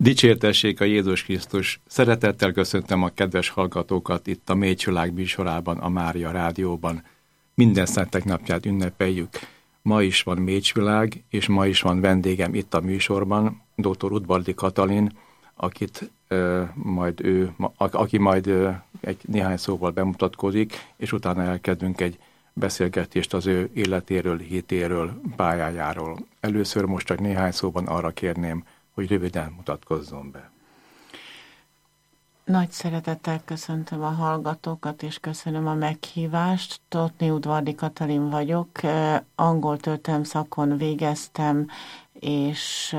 Dicsértessék a Jézus Krisztus! Szeretettel köszöntöm a kedves hallgatókat itt a Mécsvilág műsorában, a Mária Rádióban. Minden szentek napját ünnepeljük. Ma is van Mécsvilág, és ma is van vendégem itt a műsorban, dr. Udvardi Katalin, aki majd egy néhány szóval bemutatkozik, és utána elkezdünk egy beszélgetést az ő életéről, hitéről, pályájáról. Először most csak néhány szóban arra kérném, hogy röviden mutatkozzon be. Nagy szeretettel köszöntöm a hallgatókat, és köszönöm a meghívást. Tóth Udvardi Katalin vagyok, angol történelem szakon végeztem, és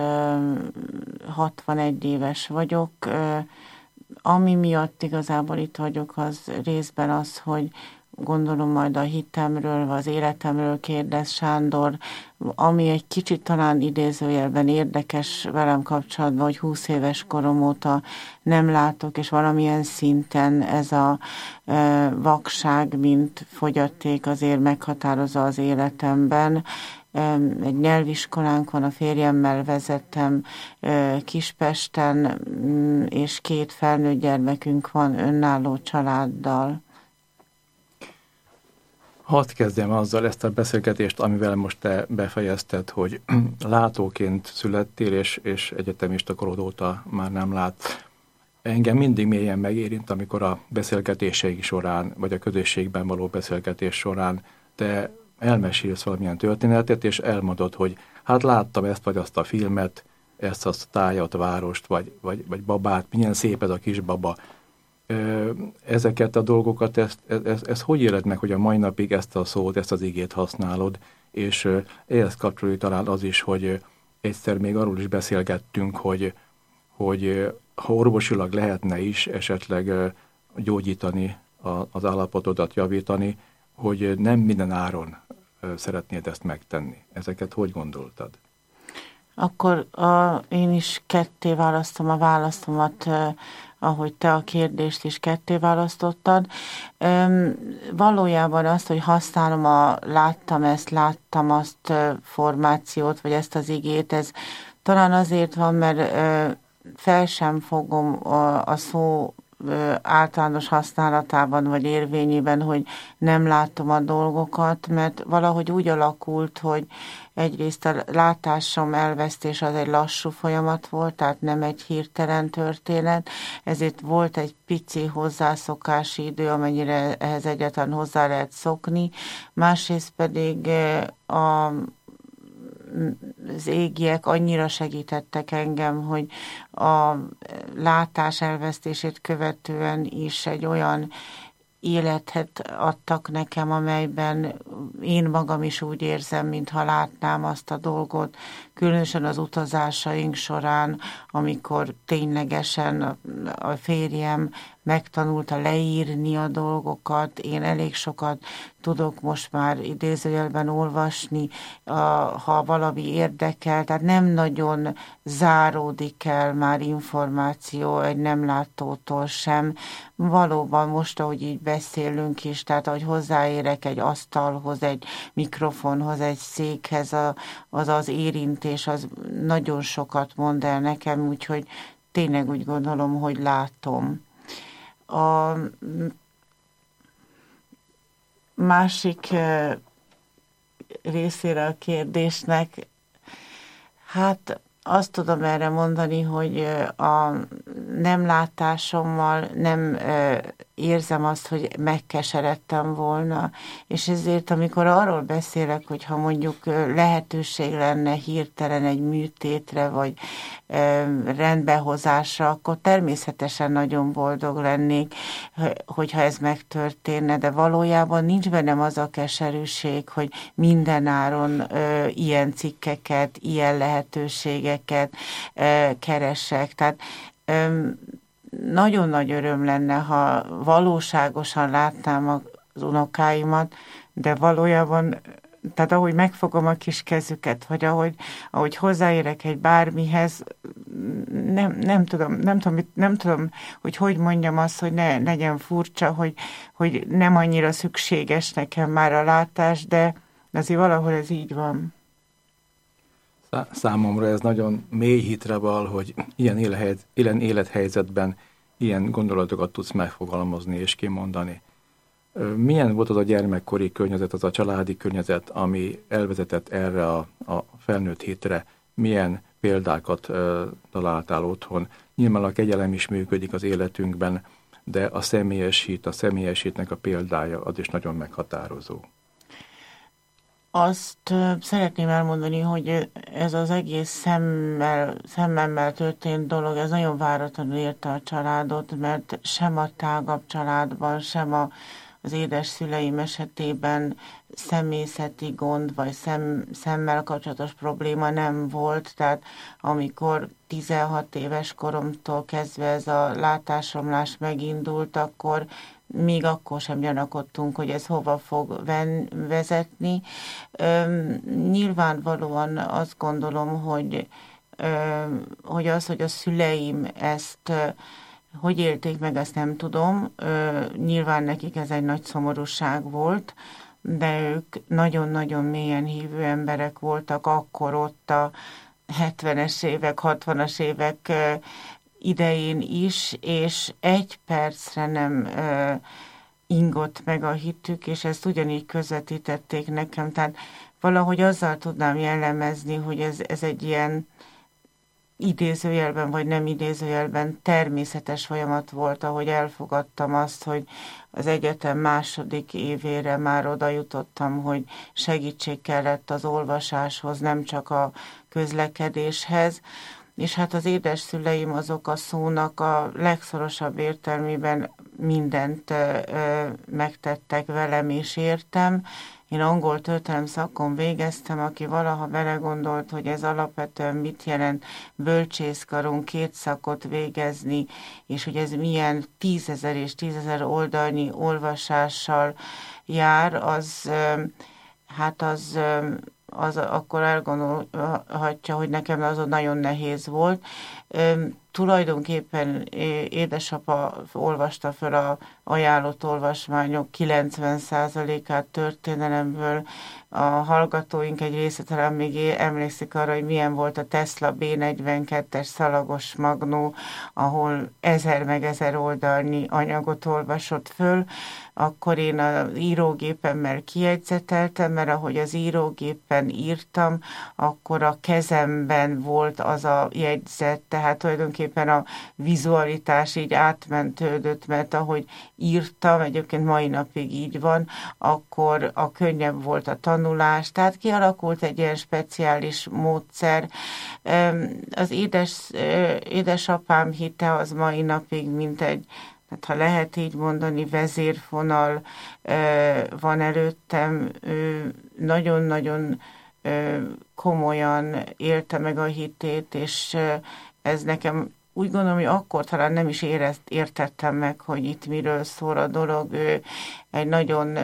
61 éves vagyok. Ami miatt igazából itt vagyok, az részben az, hogy gondolom majd a hitemről, vagy az életemről kérdez Sándor, ami egy kicsit talán idézőjelben érdekes velem kapcsolatban, hogy 20 éves korom óta nem látok, és valamilyen szinten ez a vakság, mint fogyaték azért meghatározza az életemben. Egy nyelviskolánk van, a férjemmel vezettem Kispesten, és 2 felnőtt gyermekünk van önálló családdal. Hadd kezdjem azzal ezt a beszélgetést, amivel most te befejezted, hogy látóként születtél, és egyetemista korod óta már nem látsz. Engem mindig mélyen megérint, amikor a beszélgetéseink során, vagy a közösségben való beszélgetés során te elmesélsz valamilyen történetet, és elmondod, hogy hát láttam ezt vagy azt a filmet, ezt a tájat, várost, vagy babát, milyen szép ez a kis baba. Ezeket a dolgokat, ezt hogy éled meg, hogy a mai napig ezt a szót, ezt az igét használod, és ehhez kapcsolódik talán az is, hogy egyszer még arról is beszélgettünk, hogy ha orvosilag lehetne is esetleg gyógyítani az állapotodat, javítani, hogy nem minden áron szeretnéd ezt megtenni. Ezeket hogy gondoltad? Akkor én is ketté választom a válaszomat, ahogy te a kérdést is ketté választottad. Valójában azt, hogy használom a láttam azt formációt, vagy ezt az igét, ez talán azért van, mert fel sem fogom a szó általános használatában vagy érvényében, hogy nem látom a dolgokat, mert valahogy úgy alakult, hogy egyrészt a látásom elvesztés az egy lassú folyamat volt, tehát nem egy hirtelen történet, ezért volt egy pici hozzászokási idő, amennyire ehhez egyáltalán hozzá lehet szokni. Másrészt pedig az égiek annyira segítettek engem, hogy a látás elvesztését követően is egy olyan életet adtak nekem, amelyben én magam is úgy érzem, mintha látnám azt a dolgot, különösen az utazásaink során, amikor ténylegesen a férjem megtanulta leírni a dolgokat, én elég sokat tudok most már idézőjelben olvasni, ha valami érdekel, tehát nem nagyon záródik el már információ egy nem látótól sem. Valóban most, ahogy így beszélünk is, tehát ahogy hozzáérek egy asztalhoz, egy mikrofonhoz, egy székhez, az érintés, az nagyon sokat mond el nekem, úgyhogy tényleg úgy gondolom, hogy látom. A másik részére a kérdésnek, hát azt tudom erre mondani, hogy a nem látásommal nem érzem azt, hogy megkeseredtem volna, és ezért amikor arról beszélek, hogy ha mondjuk lehetőség lenne hirtelen egy műtétre, vagy rendbehozásra, akkor természetesen nagyon boldog lennék, hogyha ez megtörténne, de valójában nincs bennem az a keserűség, hogy mindenáron ilyen cikkeket, ilyen lehetőségeket keresek. Tehát nagyon nagy öröm lenne, ha valóságosan látnám az unokáimat, de valójában, tehát ahogy megfogom a kis kezüket, vagy ahogy hozzáérek egy bármihez, nem tudom, hogy mondjam azt, hogy ne legyen furcsa, hogy nem annyira szükséges nekem már a látás, de azért valahol ez így van. Számomra ez nagyon mély hitre val, hogy ilyen élethelyzetben ilyen gondolatokat tudsz megfogalmazni és kimondani. Milyen volt az a gyermekkori környezet, az a családi környezet, ami elvezetett erre a felnőtt hitre? Milyen példákat találtál otthon? Nyilván a kegyelem is működik az életünkben, de a személyes hitnek a példája az is nagyon meghatározó. Azt szeretném elmondani, hogy ez az egész szemmel történt dolog, ez nagyon váratlanul érte a családot, mert sem a tágabb családban, sem az édesszüleim esetében személyzeti gond, vagy szemmel kapcsolatos probléma nem volt. Tehát amikor 16 éves koromtól kezdve ez a látásromlás megindult, akkor még akkor sem gyanakodtunk, hogy ez hova fog vezetni. Nyilvánvalóan azt gondolom, hogy a szüleim ezt hogy élték meg, ezt nem tudom. Nyilván nekik ez egy nagy szomorúság volt, de ők nagyon-nagyon mélyen hívő emberek voltak akkor ott a 70-es évek, 60-as évek idején is, és egy percre nem ingott meg a hitük, és ezt ugyanígy közvetítették nekem. Tehát valahogy azzal tudnám jellemezni, hogy ez egy ilyen idézőjelben, vagy nem idézőjelben természetes folyamat volt, ahogy elfogadtam azt, hogy az egyetem második évére már oda jutottam, hogy segítség kellett az olvasáshoz, nem csak a közlekedéshez. És hát az édesszüleim azok a szónak a legszorosabb értelmében mindent megtettek velem és értem. Én angol történelem szakon végeztem, aki valaha belegondolt, hogy ez alapvetően mit jelent bölcsészkaron 2 szakot végezni, és hogy ez milyen 10 000 és 10 000 oldalnyi olvasással jár, az akkor elgondolhatja, hogy nekem azon nagyon nehéz volt. Tulajdonképpen édesapa olvasta föl a ajánlott olvasmányok 90%-át történelemből. A hallgatóink egy része talán még emlékszik arra, hogy milyen volt a Tesla B42-es szalagos magnó, ahol 1000 meg 1000 oldalnyi anyagot olvasott föl. Akkor én az írógépemmel kijegyzeteltem, mert ahogy az írógépen írtam, akkor a kezemben volt az a jegyzet, tehát tulajdonképpen a vizualitás így átmentődött, mert ahogy írtam, egyébként mai napig így van, akkor a könnyebb volt a tanulás, tehát kialakult egy ilyen speciális módszer. Az édesapám hite az mai napig mint egy, hát ha lehet így mondani, vezérfonal van előttem. Ő nagyon-nagyon komolyan élte meg a hitét, és ez nekem úgy gondolom, hogy akkor talán nem is értettem meg, hogy itt miről szól a dolog. Ő egy nagyon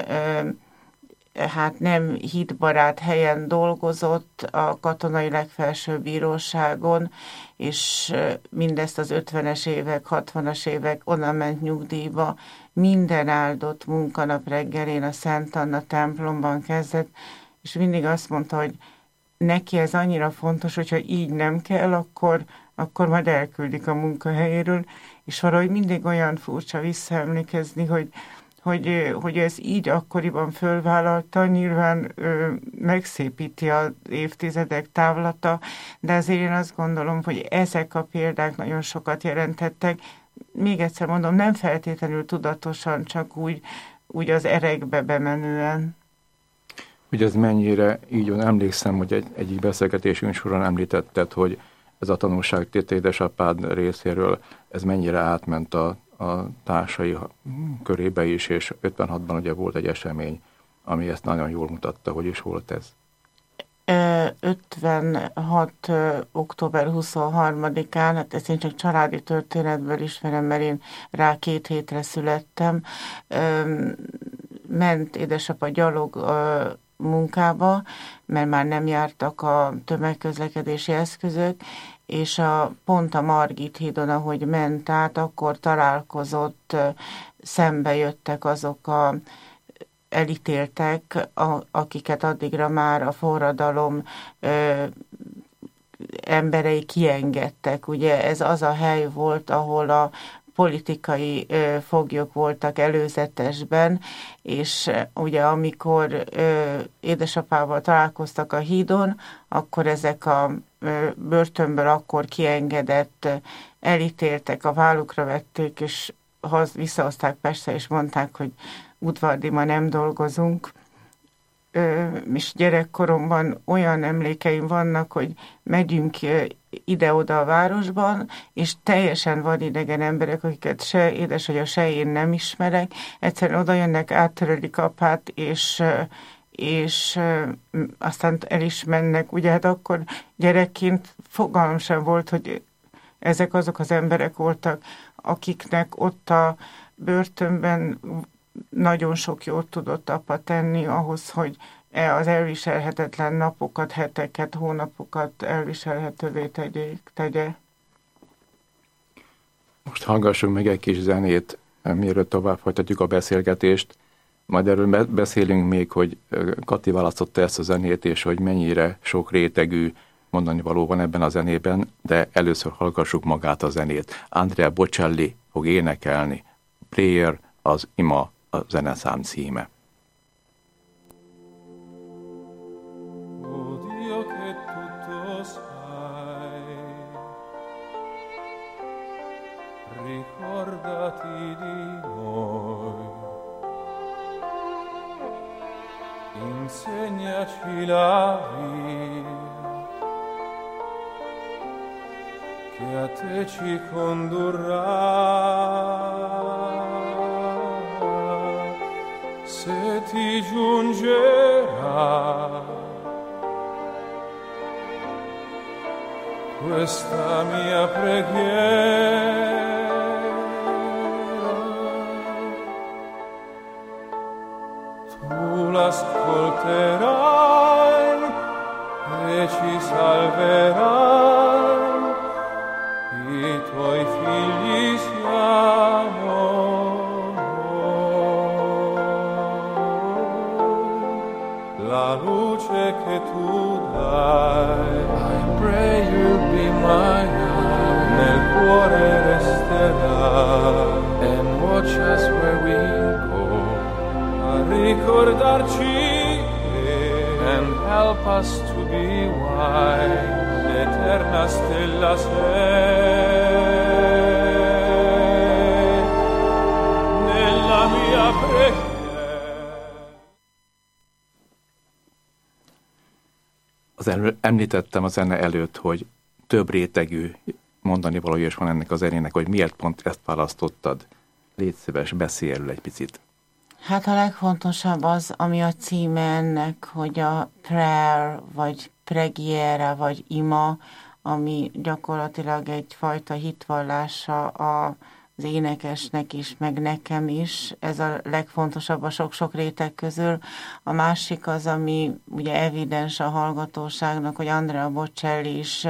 nem hitbarát helyen dolgozott, a katonai legfelsőbb bíróságon, és mindezt az 50-es évek, 60-as évek, onnan ment nyugdíjba, minden áldott munkanap reggelén a Szent Anna templomban kezdett, és mindig azt mondta, hogy neki ez annyira fontos, hogyha így nem kell, akkor majd elküldik a munkahelyéről, és valahogy mindig olyan furcsa visszaemlékezni, hogy ez így akkoriban fölvállalta, nyilván megszépíti az évtizedek távlata, de azért én azt gondolom, hogy ezek a példák nagyon sokat jelentettek. Még egyszer mondom, nem feltétlenül tudatosan, csak úgy az erekbe bemenően. Ugye ez mennyire így van, emlékszem, hogy egyik beszélgetésünk során említetted, hogy ez a tanulság tét édesapád részéről, ez mennyire átment a társai körébe is, és 56-ban ugye volt egy esemény, ami ezt nagyon jól mutatta, hogy is volt ez. 56. október 23-án, hát ezt én csak családi történetből ismerem, mert én rá 2 hétre születtem, ment édesapa gyalog munkába, mert már nem jártak a tömegközlekedési eszközök, és pont a Margit hídon, ahogy ment át, akkor találkozott, szembe jöttek azok a elítéltek, akiket addigra már a forradalom emberei kiengedtek. Ugye ez az a hely volt, ahol a politikai foglyok voltak előzetesben, és ugye amikor édesapával találkoztak a hídon, akkor ezek a börtönből akkor kiengedett, elítéltek, a vállukra vették, és visszahozták Pestre, és mondták, hogy udvardi, ma nem dolgozunk. És gyerekkoromban olyan emlékeim vannak, hogy megyünk ide-oda a városban, és teljesen vadidegen emberek, akiket se édesanyja, se én nem ismerek, egyszerűen oda jönnek, áttörölik apát, és aztán el is mennek. Ugye hát akkor gyerekként fogalmam sem volt, hogy ezek azok az emberek voltak, akiknek ott a börtönben nagyon sok jót tudott apa tenni ahhoz, hogy az elviselhetetlen napokat, heteket, hónapokat elviselhetővé tegye. Most hallgassunk meg egy kis zenét, mielőtt tovább folytatjuk a beszélgetést. Majd erről beszélünk még, hogy Kati választotta ezt a zenét, és hogy mennyire sok rétegű mondani való van ebben a zenében, de először hallgassuk magát a zenét. Andrea Bocelli fog énekelni. Prayer, az ima a zeneszám címe. Ricordati di noi, insegnaci la via che a te ci condurrà. Se ti giungerà questa mia preghiera, tu l'ascolterai e ci salverai, i tuoi figli siamo noi, la luce che tu dai. I pray you'll be my eye, nel cuore resterà, and watch us where we go, a ricordarci and help us to be wise, eterna stella sei nella mia preghiera. Említettem a zene előtt, hogy több rétegű mondani valója is van ennek a zenének, hogy miért pont ezt választottad. Légy szíves, beszélj erről egy picit. Hát a legfontosabb az, ami a címe ennek, hogy a prayer, vagy pregiera, vagy ima, ami gyakorlatilag egyfajta hitvallása az énekesnek is, meg nekem is. Ez a legfontosabb a sok-sok réteg közül. A másik az, ami ugye evidens a hallgatóságnak, hogy Andrea Bocelli is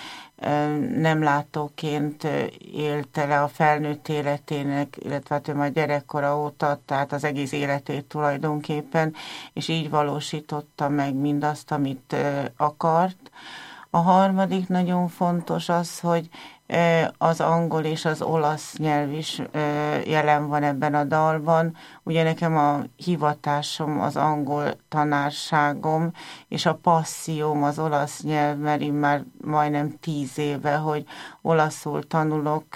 nem látóként élte le a felnőtt életének, illetve hát ő már gyerekkora óta, tehát az egész életét tulajdonképpen, és így valósította meg mindazt, amit akart. A harmadik nagyon fontos az, hogy az angol és az olasz nyelv is jelen van ebben a dalban. Ugye nekem a hivatásom az angol tanárságom, és a passzióm az olasz nyelv, mert én már majdnem 10 éve, hogy olaszul tanulok,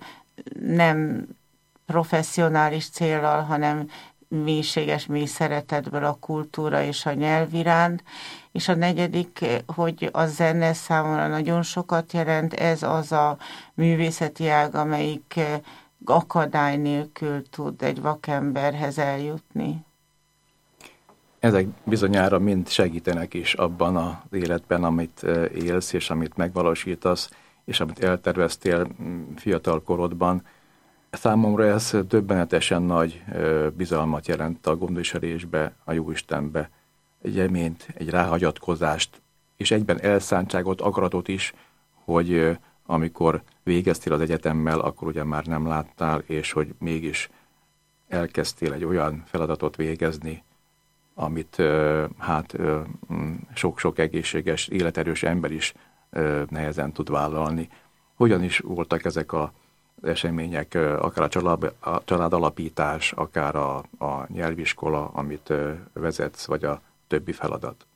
nem professzionális céllal, hanem mélységes mély szeretetből a kultúra és a nyelv iránt. És a negyedik, hogy a zene számomra nagyon sokat jelent, ez az a művészeti ág, amelyik akadály nélkül tud egy vakemberhez eljutni. Ezek bizonyára mind segítenek is abban az életben, amit élsz, és amit megvalósítasz, és amit elterveztél fiatal korodban. Számomra ez döbbenetesen nagy bizalmat jelent a gondviselésbe, a Jóistenbe, egy reményt, egy ráhagyatkozást, és egyben elszántságot, akaratot is, hogy amikor végeztél az egyetemmel, akkor ugye már nem láttál, és hogy mégis elkezdtél egy olyan feladatot végezni, amit sok-sok egészséges, életerős ember is nehezen tud vállalni. Hogyan is voltak ezek az események, akár a családalapítás, akár a nyelviskola, amit vezetsz, vagy a többi feladat?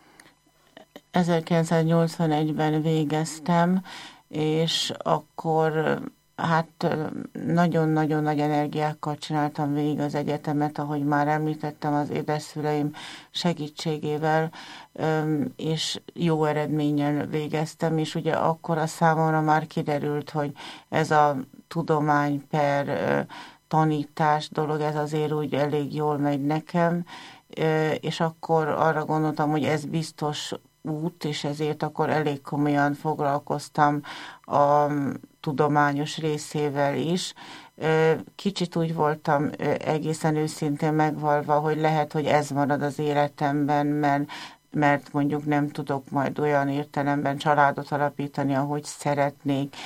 1981-ben végeztem, és akkor hát nagyon-nagyon nagy energiákkal csináltam végig az egyetemet, ahogy már említettem, az édeszüleim segítségével, és jó eredménnyel végeztem, és ugye akkor a számomra már kiderült, hogy ez a tudomány per tanítás dolog, ez azért úgy elég jól megy nekem, és akkor arra gondoltam, hogy ez biztos út, és ezért akkor elég komolyan foglalkoztam a tudományos részével is. Kicsit úgy voltam egészen őszintén megvalva, hogy lehet, hogy ez marad az életemben, mert mondjuk nem tudok majd olyan értelemben családot alapítani, ahogy szeretnék.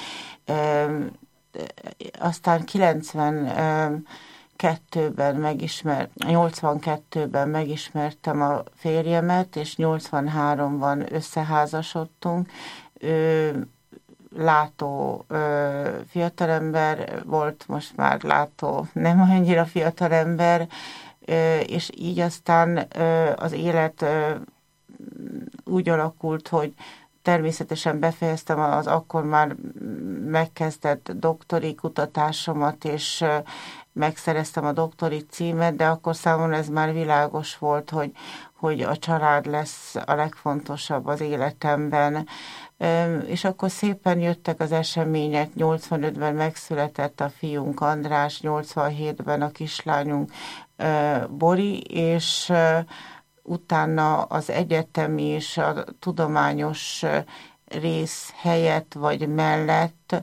Aztán 82-ben megismertem a férjemet, és 83-ban összeházasodtunk. Látó fiatalember volt, most már látó nem annyira fiatalember, és így aztán az élet úgy alakult, hogy természetesen befejeztem az akkor már megkezdett doktori kutatásomat, és megszereztem a doktori címet, de akkor számomra ez már világos volt, hogy a család lesz a legfontosabb az életemben. És akkor szépen jöttek az események, 85-ben megszületett a fiunk András, 87-ben a kislányunk Bori, és utána az egyetemi és a tudományos rész helyett vagy mellett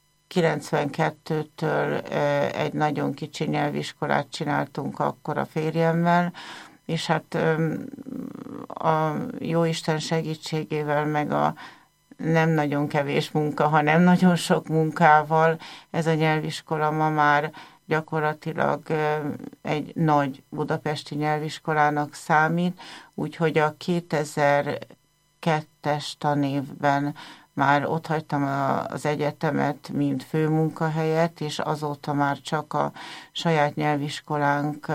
92-től egy nagyon kicsi nyelviskolát csináltunk akkor a férjemmel, és hát a Jóisten segítségével, meg a nem nagyon kevés munka, hanem nagyon sok munkával ez a nyelviskola ma már gyakorlatilag egy nagy budapesti nyelviskolának számít, úgyhogy a 2002-es tanévben már otthagytam az egyetemet, mint főmunkahelyet, és azóta már csak a saját nyelviskolánk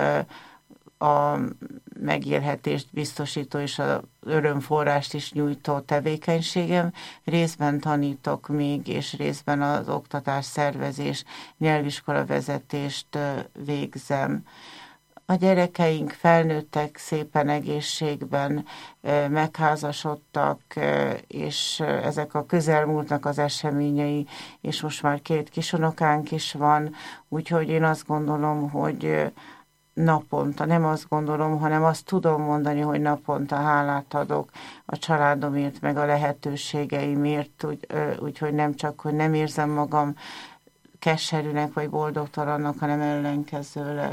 a megélhetést biztosító és az örömforrást is nyújtó tevékenységem. Részben tanítok még, és részben az oktatás szervezés, nyelviskola vezetést végzem. A gyerekeink felnőttek, szépen egészségben, megházasodtak, és ezek a közelmúltnak az eseményei, és most már 2 kisunokánk is van, úgyhogy én azt gondolom, hogy naponta, nem azt gondolom, hanem azt tudom mondani, hogy naponta hálát adok a családomért, meg a lehetőségeimért, úgyhogy nem csak, hogy nem érzem magam keserűnek vagy boldogtalannak, hanem ellenkezőleg.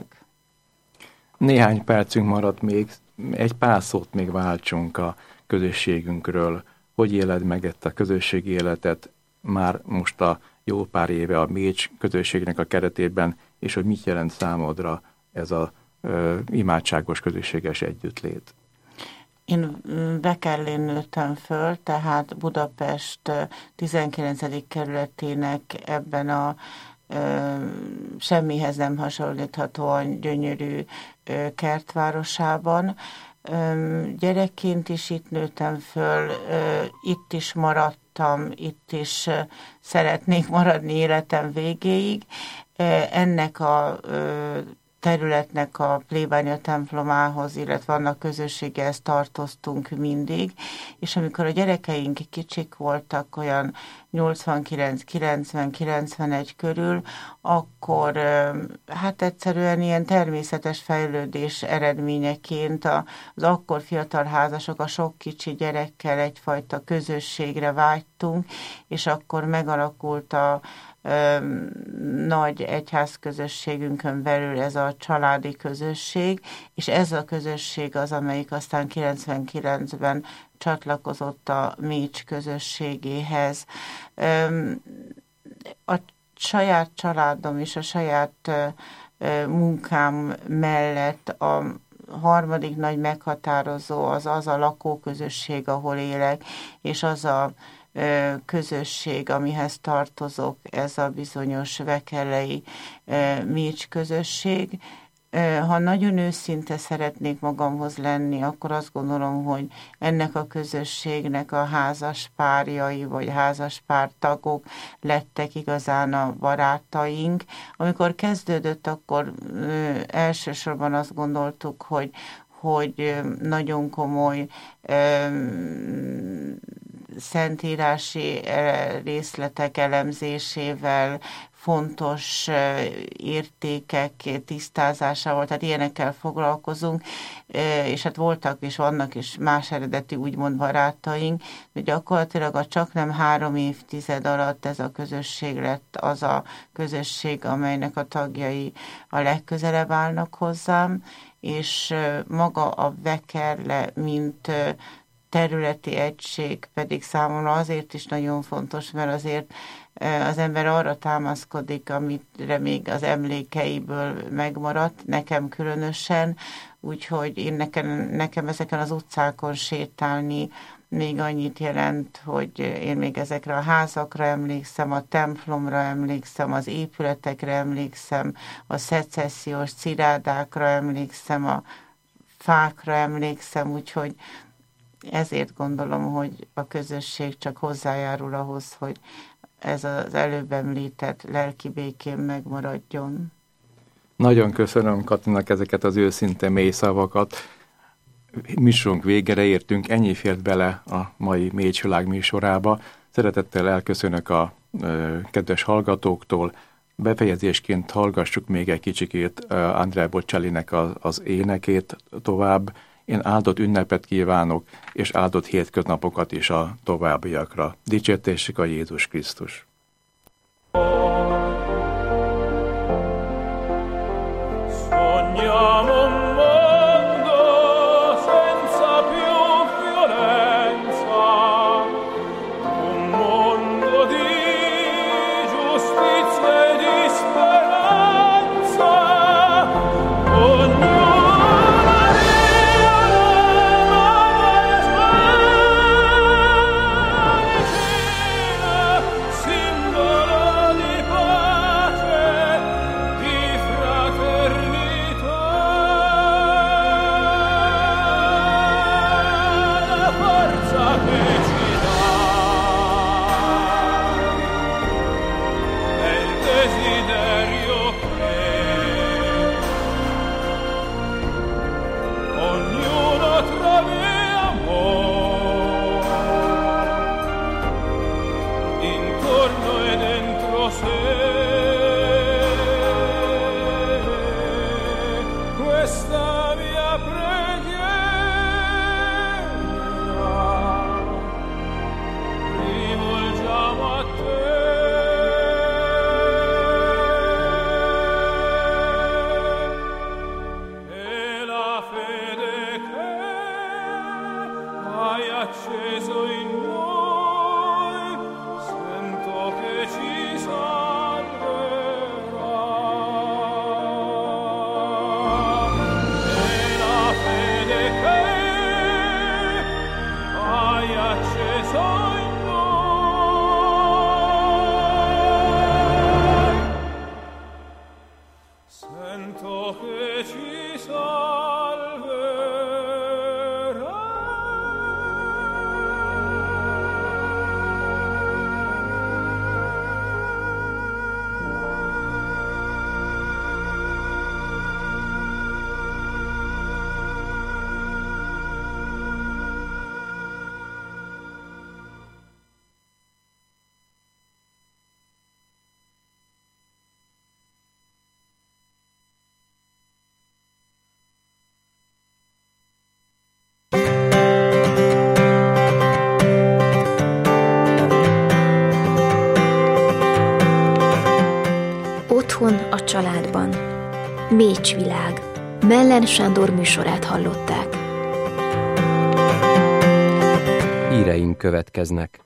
Néhány percünk maradt még, egy pár szót még váltsunk a közösségünkről. Hogy éled meg ezt a közösségi életet már most a jó pár éve a Mécs közösségnek a keretében, és hogy mit jelent számodra ez az imádságos közösséges együttlét? Én Bekellén nőttem föl, tehát Budapest 19. kerületének ebben a semmihez nem hasonlíthatóan gyönyörű kertvárosában. Gyerekként is itt nőttem föl, itt is maradtam, itt is szeretnék maradni életem végéig. Ennek a területnek a plébánia templomához, illetve annak közösségehez tartoztunk mindig, és amikor a gyerekeink kicsik voltak, olyan 89-90-91 körül, akkor hát egyszerűen ilyen természetes fejlődés eredményeként az akkor fiatal házasok a sok kicsi gyerekkel egyfajta közösségre vágytunk, és akkor megalakult a nagy egyházközösségünkön belül ez a családi közösség, és ez a közösség az, amelyik aztán 99-ben csatlakozott a Mécs közösségéhez. A saját családom és a saját munkám mellett a harmadik nagy meghatározó az a lakóközösség, ahol élek, és az a közösség, amihez tartozok, ez a bizonyos vekellei Mécs közösség. Ha nagyon őszinte szeretnék magamhoz lenni, akkor azt gondolom, hogy ennek a közösségnek a házaspárjai vagy házaspártagok lettek igazán a barátaink. Amikor kezdődött, akkor elsősorban azt gondoltuk, hogy nagyon komoly szentírási részletek elemzésével, fontos értékek tisztázásával, tehát ilyenekkel foglalkozunk, és hát voltak és vannak is más eredeti úgymond barátaink, de gyakorlatilag a csaknem 3 évtized alatt ez a közösség lett az a közösség, amelynek a tagjai a legközelebb állnak hozzám, és maga a Vekerle, mint területi egység pedig számomra azért is nagyon fontos, mert azért az ember arra támaszkodik, amire még az emlékeiből megmaradt, nekem különösen, úgyhogy nekem ezeken az utcákon sétálni még annyit jelent, hogy én még ezekre a házakra emlékszem, a templomra emlékszem, az épületekre emlékszem, a szecessziós cirádákra emlékszem, a fákra emlékszem, úgyhogy ezért gondolom, hogy a közösség csak hozzájárul ahhoz, hogy ez az előbb említett lelki békén megmaradjon. Nagyon köszönöm Katinak ezeket az őszinte mély szavakat. Műsorunk végére értünk, ennyi fért bele a mai Mécs Világ műsorába. Szeretettel elköszönök a kedves hallgatóktól. Befejezésként hallgassuk még egy kicsikét Andrea Bocellinek az énekét tovább. Én áldott ünnepet kívánok, és áldott hétköznapokat is a továbbiakra. Dicsértessük a Jézus Krisztus! A családban. Mécs Világ. Mellen Sándor műsorát hallották. Híreink következnek.